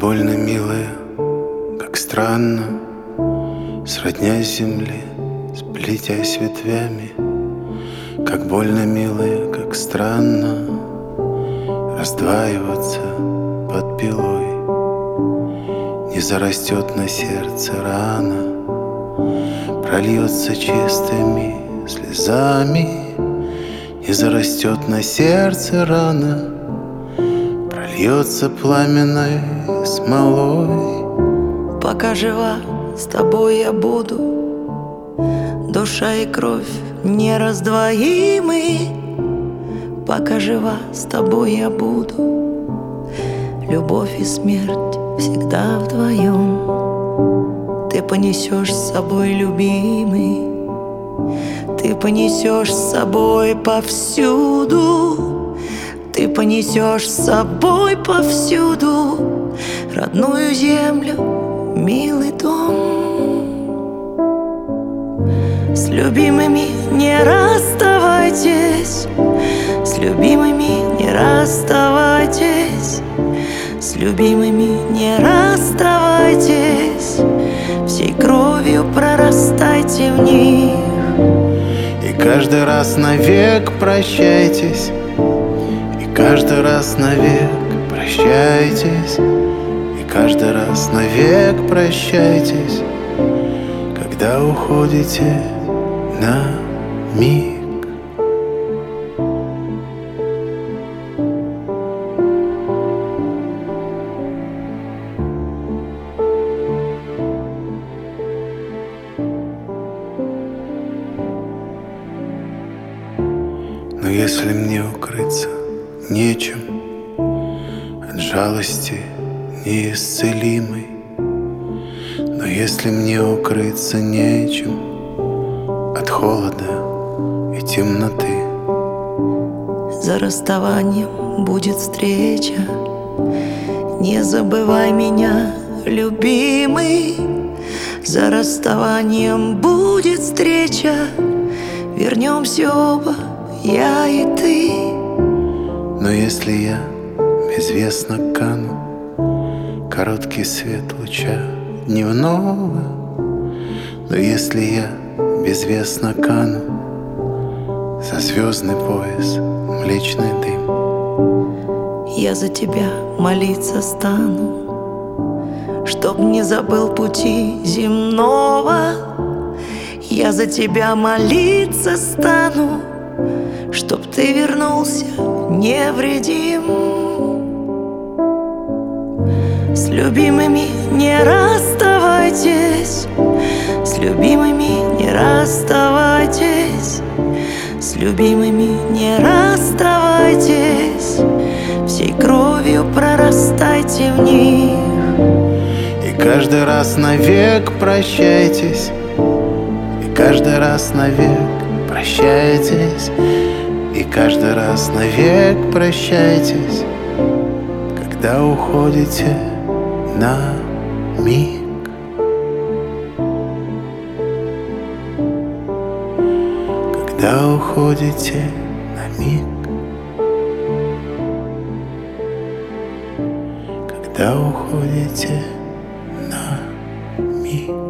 больно, милая, как странно, сродня земле, сплетясь ветвями. Как больно, милая, как странно раздваиваться под пилой. Не зарастет на сердце рана, прольется чистыми слезами. Не зарастет на сердце рана, прольется пламенной смолой. Пока жива, с тобой я буду, душа и кровь нераздвоимы. Пока жива, с тобой я буду, любовь и смерть всегда вдвоем. Ты понесешь с собой, любимый, ты понесешь с собой повсюду. Ты понесешь с собой повсюду родную землю, милый дом. С любимыми не расставайтесь, с любимыми не расставайтесь, с любимыми не расставайтесь, всей кровью прорастайте в них. И каждый раз навек прощайтесь, и каждый раз навек прощайтесь, и каждый раз навек прощайтесь, когда уходите на миг. Но если мне укрыться нечем от жалости неисцелимой, но если мне укрыться нечем от холода и темноты, за расставанием будет встреча. Не забывай меня, любимый, за расставанием будет встреча. Вернемся оба, я и ты. Но если я безвестно кану, короткий свет луча дневного, но если я безвестно кану, за звездный пояс млечный дым, я за тебя молиться стану, чтоб не забыл пути земного. Я за тебя молиться стану, чтоб ты вернулся невредим. С любимыми не расставайтесь, с любимыми не расставайтесь, с любимыми не расставайтесь, всей кровью прорастайте в них. и каждый раз навек прощайтесь, и каждый раз навек прощайтесь, и каждый раз навек прощайтесь, когда уходите на миг. Когда уходите на миг, когда уходите на миг.